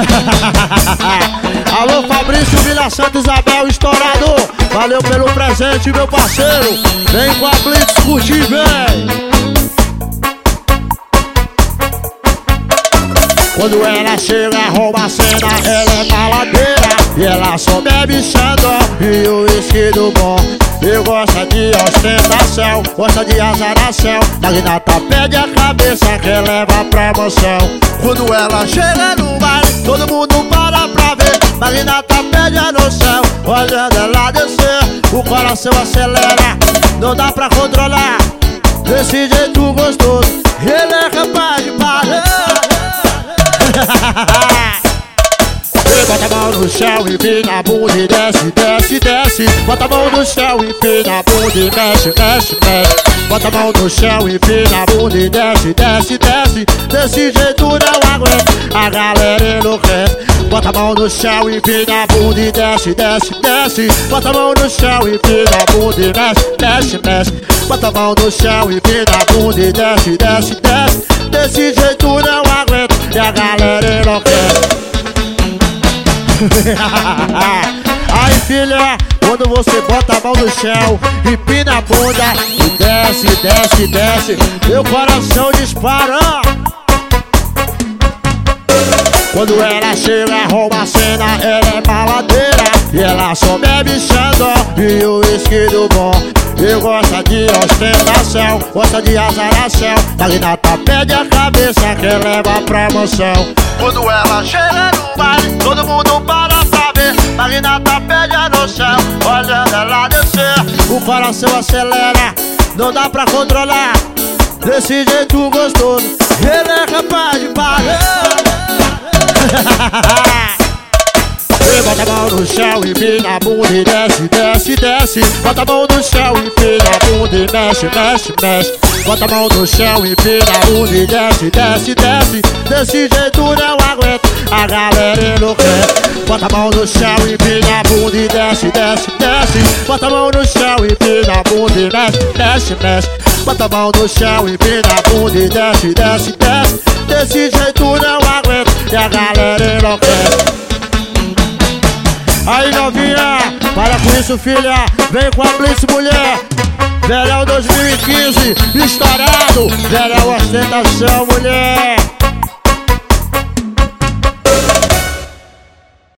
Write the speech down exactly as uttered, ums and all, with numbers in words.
Alô Fabrício, Vila Santa Isabel, estourado. Valeu pelo presente, meu parceiro. Vem com a Blitz curtir, vem. Quando ela chega, rouba a cena, ela é baladeira. E ela só bebe xandó e o uísque do bom. E gosta de ostentação, gosta de azaração. Magnata pede a cabeça que leva pra emoção. Quando ela chega no baile, todo mundo para pra ver. Magnata pede a noção, olhando ela descer, o coração acelera, não dá pra controlar. Desse jeito gostoso, ele é capaz de parar. Bota a mão no chão, empina a bunda e desce, desce, desce. Bota a mão no chão, empina a bunda e mexe, mexe, mexe. Bota a mão no chão, empina a bunda e desce, desce, desce. Desse jeito não aguento, a galera enlouquece. Bota a mão no chão, empina a bunda e desce, desce, desce. Bota a mão no chão, empina a bunda e mexe, mexe, mexe. Bota a mão no chão, empina a bunda e desce, desce, desce. Desse jeito não aguento, e a galera enlouquece. Aí filha, quando você bota a mão no chão, empina a bunda e desce, desce, desce, meu coração dispara. Quando ela chega, rouba a cena, ela é baladeira. E ela só bebe xandó e o uísque do bom. E gosta de ostentação, gosta de azaração. Magnata pede a cabeça que leva pra emoção. Quando ela chega no baile, todo mundo para pra ver. Magnata pede a noção, olhando ela descer, o coração acelera, não dá pra controlar. Desse jeito gostoso, ele é capaz de parar. Bota a mão no chão, empina a bunda e desce, desce, desce. Bota a mão no chão, empina a bunda e mexe, mexe, mexe. Bota a mão no chão, empina a bunda e desce, desce, desce. Desse jeito não aguento, a galera enlouquece. Bota a mão no chão, empina a bunda e desce, desce, desce. Bota a mão no chão, empina a bunda e mexe, mexe, mexe. Bota a mão no chão, empina a bunda e desce, desce, desce. Desse jeito não aguento, e a galera enlouquece. Aí novinha, para com isso filha, vem com a Blitz mulher. Verão dois mil e quinze, estourado, verão ostentação mulher.